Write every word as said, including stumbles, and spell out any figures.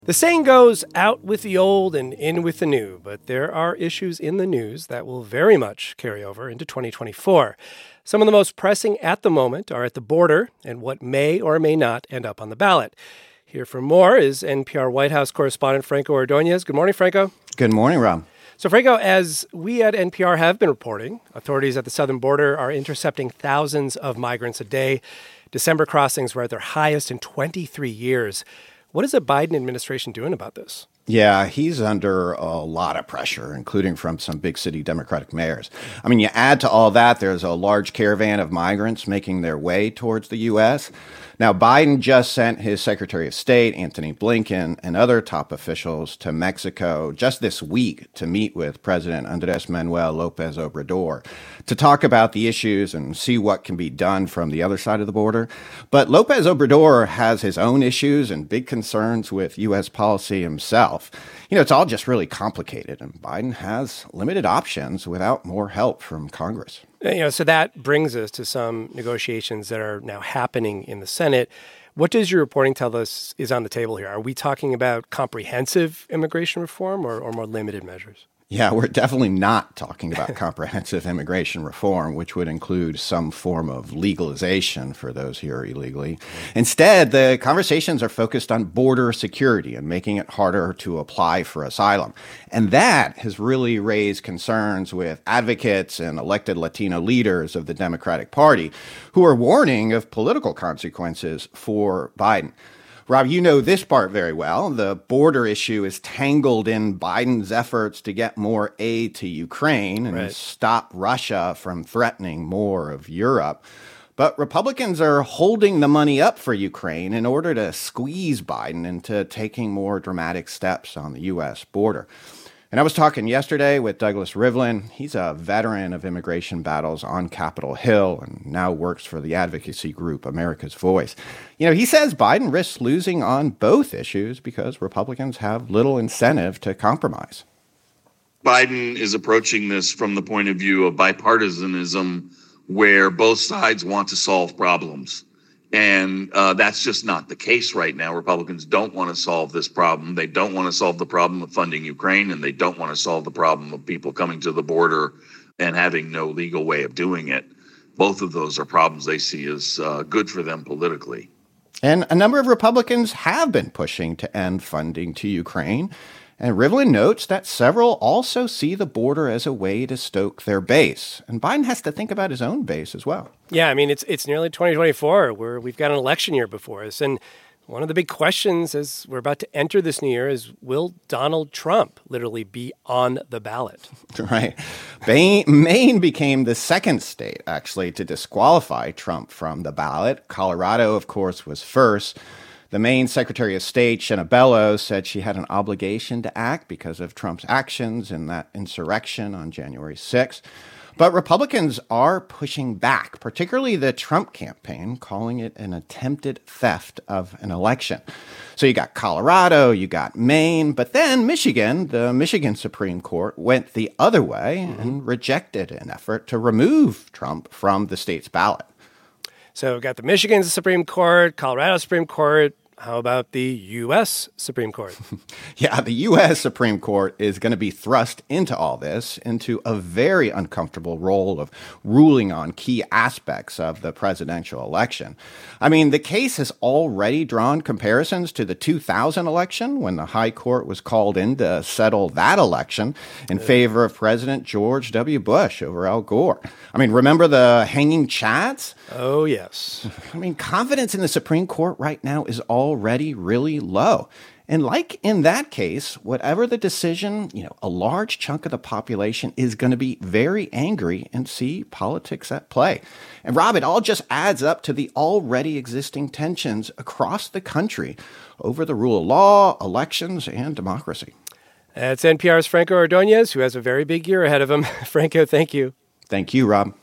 The saying goes, out with the old and in with the new, but there are issues in the news that will very much carry over into twenty twenty-four. Some of the most pressing at the moment are at the border and what may or may not end up on the ballot. Here for more is N P R White House correspondent Franco Ordonez. Good morning, Franco. Good morning, Rob. So, Franco, as we at N P R have been reporting, authorities at the southern border are intercepting thousands of migrants a day. December crossings were at their highest in twenty-three years. What is the Biden administration doing about this? Yeah, he's under a lot of pressure, including from some big city Democratic mayors. I mean, you add to all that, there's a large caravan of migrants making their way towards the U S. Now, Biden just sent his Secretary of State, Antony Blinken, and other top officials to Mexico just this week to meet with President Andrés Manuel López Obrador to talk about the issues and see what can be done from the other side of the border. But López Obrador has his own issues and big concerns with U S policy himself. You know, it's all just really complicated, and Biden has limited options without more help from Congress. You know, so that brings us to some negotiations that are now happening in the Senate. What does your reporting tell us is on the table here? Are we talking about comprehensive immigration reform or, or more limited measures? Yeah, we're definitely not talking about comprehensive immigration reform, which would include some form of legalization for those here illegally. Instead, the conversations are focused on border security and making it harder to apply for asylum. And that has really raised concerns with advocates and elected Latino leaders of the Democratic Party who are warning of political consequences for Biden. Rob, you know this part very well. The border issue is tangled in Biden's efforts to get more aid to Ukraine and right. stop Russia from threatening more of Europe. But Republicans are holding the money up for Ukraine in order to squeeze Biden into taking more dramatic steps on the U S border. And I was talking yesterday with Douglas Rivlin. He's a veteran of immigration battles on Capitol Hill and now works for the advocacy group America's Voice. You know, he says Biden risks losing on both issues because Republicans have little incentive to compromise. Biden is approaching this from the point of view of bipartisanism, where both sides want to solve problems. And uh, that's just not the case right now. Republicans don't want to solve this problem. They don't want to solve the problem of funding Ukraine, and they don't want to solve the problem of people coming to the border and having no legal way of doing it. Both of those are problems they see as uh, good for them politically. And a number of Republicans have been pushing to end funding to Ukraine. And Rivlin notes that several also see the border as a way to stoke their base. And Biden has to think about his own base as well. Yeah, I mean, it's it's nearly twenty twenty-four, where we've got an election year before us. And one of the big questions as we're about to enter this new year is, will Donald Trump literally be on the ballot? Right. Maine became the second state, actually, to disqualify Trump from the ballot. Colorado, of course, was first. The Maine Secretary of State, Shenna Bellows, said she had an obligation to act because of Trump's actions in that insurrection on January sixth. But Republicans are pushing back, particularly the Trump campaign, calling it an attempted theft of an election. So you got Colorado, you got Maine, but then Michigan, the Michigan Supreme Court went the other way mm-hmm. and rejected an effort to remove Trump from the state's ballot. So we've got the Michigan Supreme Court, Colorado Supreme Court. How about the U S Supreme Court? Yeah, the U S Supreme Court is going to be thrust into all this, into a very uncomfortable role of ruling on key aspects of the presidential election. I mean, the case has already drawn comparisons to the two thousand election when the High Court was called in to settle that election in favor of President George W. Bush over Al Gore. I mean, remember the hanging chads? Oh, yes. I mean, confidence in the Supreme Court right now is already really low. And like in that case, whatever the decision, you know, a large chunk of the population is going to be very angry and see politics at play. And Rob, it all just adds up to the already existing tensions across the country over the rule of law, elections, and democracy. That's N P R's Franco Ordonez, who has a very big year ahead of him. Franco, thank you. Thank you, Rob.